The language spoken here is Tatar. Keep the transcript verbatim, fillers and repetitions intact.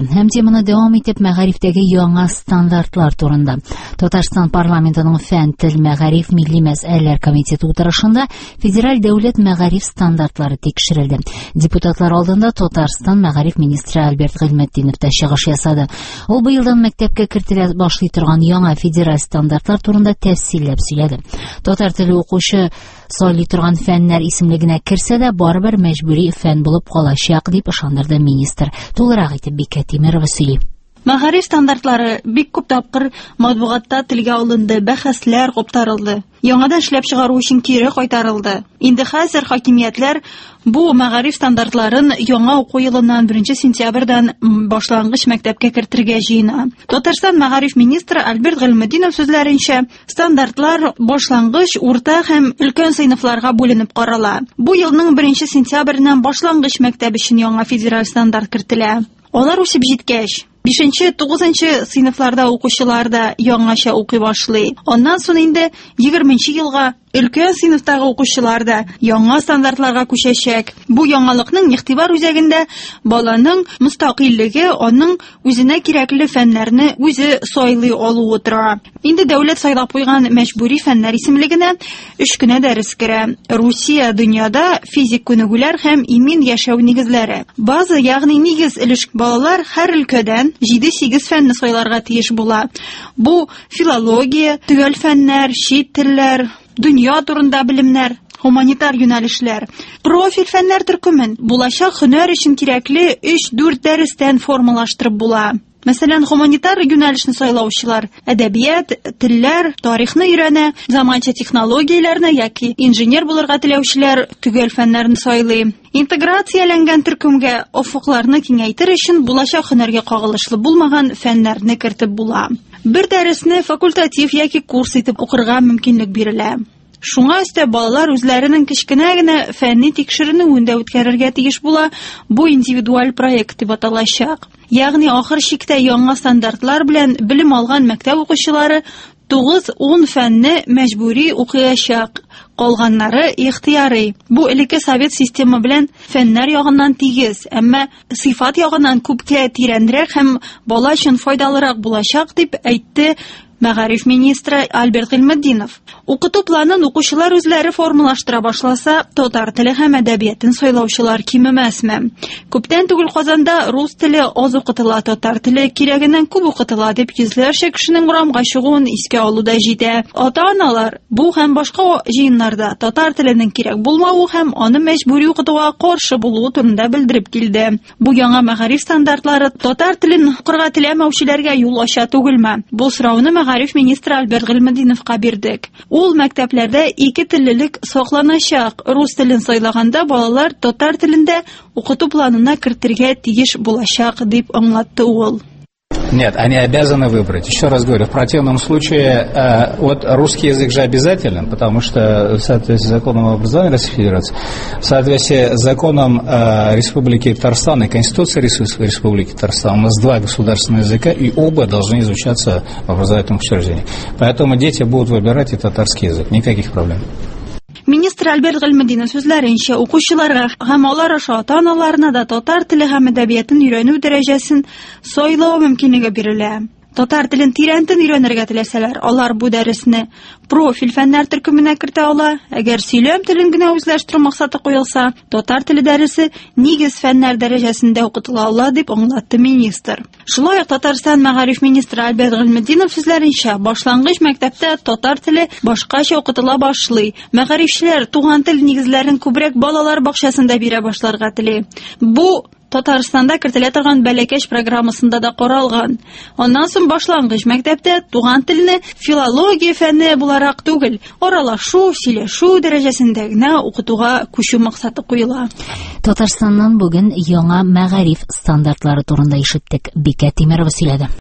Һәм теманы дәвам итеп мәгарифтәге яңа стандартлар турында. Татарстан парламентының фән, тел, мәгариф, милли мәсьәләләр комитеты утырышында федераль дәүләт мәгариф стандартлары тикшерелде. Депутатлар алдында Татарстан мәгариф министры Альберт Гыйльметдинов та чыгыш ясады. Ул быелдан мәктәпкә кертелә башлый торган яңа федераль стандартлар турында тәфсилләп сөйләде. Татар теле укучы сайлый торган фәннәр исемлегенә керсә дә, барыбер мәҗбүри фән булып калачак, дип ышандырды министр. Тулырак итеп Бикә Тимерова сөйли. Мәгариф стандартлары бик күп тапкыр матбугатта телгә алынды, бәхәсләр куптарылды. Яңадан эшләп чыгару өчен кире кайтарылды. Инде хәзер хакимиятләр бу мәгариф стандартларын яңа уку елыннан беренче сентябрьдән башлангыч мәктәпкә кертергә җыена. Татарстан мәгариф министры Альберт Гыйльметдинов сүзләренчә, стандартлар башлангыч, урта һәм өлкән сыйныфларга бүленеп карала. Бу елның беренче сентябрьдән башлангыч мәктәп өчен яңа федераль стандарт кертелә. Алар үсеп җиткәч, бишенче-тугызынчы сыйныфларда укучылар да яңача укый башлый. Аннан соң инде егерменче елга өлкән сыйныфтагы укучылар да яңа стандартларга күчәчәк. Бу яңалыкның игътибар үзәгендә баланың мөстәкыйльлеге, аның үзенә кирәкле фәннәрне үзе сайлый алуы тора. Инде дәүләт сайлап куйган мәҗбүри фәннәр исемлегенә өч кенә дәрес керә. Русия дөньяда физик күнегүләр һәм имин яшәү нигезләре. Базы, ягъни нигез өлеш балалар һәр өлкәдән җиде-сигез фәнне сайларга тиеш була. Бу филология, төгәл фәннәр, чит телләр, дөнья турында белемнәр, гуманитар юнәлешләр, профиль фәннәр төркемен булачак һөнәр өчен кирәкле өч-дүрт дәрестән формалаштырып була. Мәсәлән, гуманитар юнәлешне сайлаучылар әдәбият, телләр, тарихны өйрәнә, заманча технологияләрне яки инженер булырга теләүчеләр төгәл фәннәрне сайлый. Интеграцияләнгән төркемгә офыкларны киңәйтер өчен булачак һөнәргә кагылышлы булмаган фәннәрне кертеп була. Бер дәресне факультатив яки курс итеп укырга мөмкинлек бирелә. Шуңа өстә балалар үзләренең кечкенә генә фәнни тикшеренүен дә үткәрергә тиеш була. Бу индивидуаль проект дип аталачак. Ягъни ахыр чиктә яңа стандартлар белән белем алган мәктәп укучылары тугыз-ун фәнне мәҗбүри укыячак. Калганнары ихтыярый. Бу элекке совет система белән фәннәр ягыннан тигез, әмма сыйфат ягыннан күпкә тирәнрәк һәм бала өчен файдалырак булачак, дип әйтте мәгариф министры Альберт Гыйльметдинов. Укыту планын укучылар үзләре формалаштыра башласа, татар теле һәм әдәбиятын сайлаучылар кимемәсме. Күптән түгел Казанда рус теле аз укытыла, татар теле кирәгеннән күп укытыла, дип йөзләрчә кешенең урамга чыгуын искә алуда җитә. Ата-аналар бу һәм башка җыеннарда татар теленең кирәк булмавы һәм аны мәҗбүри укытуга каршы булуы турында белдереп килде. Бу яңа мәгариф стандартлары татар телен укырга теләмәүчеләргә юл ача түгелме? Бу сорауны мәгариф министры Альберт Гыйльметдиновка бирдек. Ул мәктәпләрдә ике теллелек сакланачак. Рус телен сайлаганда балалар татар телендә укыту планына кертергә тиеш булачак, дип аңлатты ул. Нет, они обязаны выбрать. Еще раз говорю, в противном случае э, вот русский язык же обязателен, потому что в соответствии с законом об образовании Российской Федерации, в соответствии с законом э, Республики Татарстан и Конституцией Республики Татарстан, у нас два государственных языка, и оба должны изучаться в образовательных учреждениях. Поэтому дети будут выбирать и татарский язык. Никаких проблем. Министр Альберт Гыйльметдинов сүзләренчә, укучыларга һәм алар аша ата-аналарына да татар теле һәм әдәбиятын өйрәнү дәрәҗәсен сайлау мөмкинлеге бирелә. Татар телен тирәнтен өйрәнергә теләсәләр, алар бу дәресне профиль фәннәр төркеменә кертә ала. Әгәр сөйләм телен генә үзләштерү максаты куелса, татар теле дәресе нигез фәннәр дәрәҗәсендә укытыла ала, дип аңлатты министр. Шулай ук Татарстан мәгариф министры Альберт Гыйльметдинов сүзләренчә, башлангыч мәктәптә татар теле башкача укытыла башлый. Мәгарифчеләр туган тел нигезләрен күбрәк балалар бакчасында бирә башларга тели. Бу Татарстанда кертелә торган бәләкәч программасында да каралган. Аннан соң башлангыч мәктәптә туган телне филология фәне буларак түгел, аралашу, сөйләшү дәрәҗәсендә генә укытуга күчү максаты куела. Татарстаннан бүген яңа мәгариф стандартлары турында ишеттек. Бикә Тимерова сөйләде.